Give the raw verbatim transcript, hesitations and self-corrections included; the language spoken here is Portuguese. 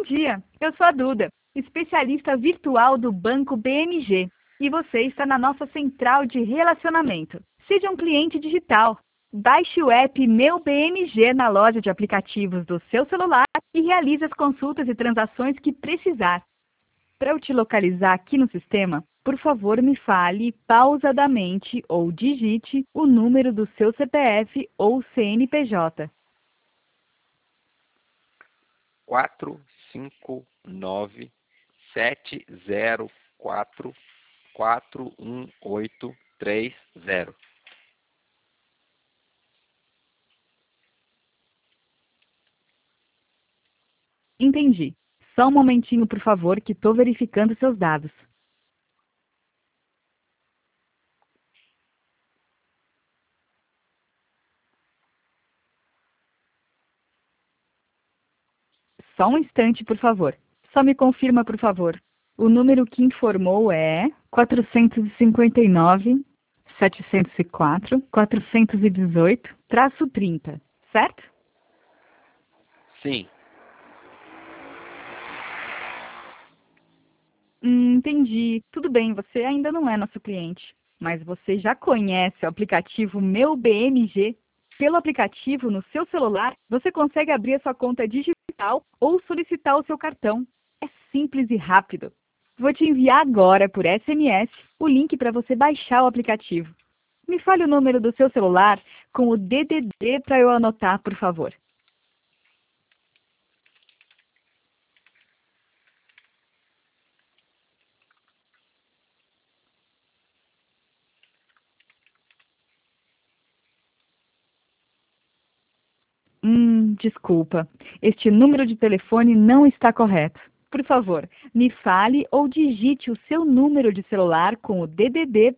dia, eu sou a Duda, especialista virtual do Banco B M G, e você está na nossa central de relacionamento. Seja um cliente digital. Baixe o app Meu B M G na loja de aplicativos do seu celular e realize as consultas e transações que precisar. Para eu te localizar aqui no sistema, por favor me fale pausadamente ou digite o número do seu C P F ou C N P J. quatro cinco nove sete zero quatro quatro um oito três zero. Entendi. Só um momentinho, por favor, que estou verificando seus dados. Só um instante, por favor. Só me confirma, por favor. O número que informou é quatrocentos e cinquenta e nove, setecentos e quatro, quatrocentos e dezoito, traço trinta, certo? Sim. Hum, entendi. Tudo bem, você ainda não é nosso cliente, mas você já conhece o aplicativo Meu B M G. Pelo aplicativo no seu celular, você consegue abrir a sua conta digital ou solicitar o seu cartão. É simples e rápido. Vou te enviar agora por S M S o link para você baixar o aplicativo. Me fale o número do seu celular com o D D D para eu anotar, por favor. Hum, desculpa. Este número de telefone não está correto. Por favor, me fale ou digite o seu número de celular com o D D D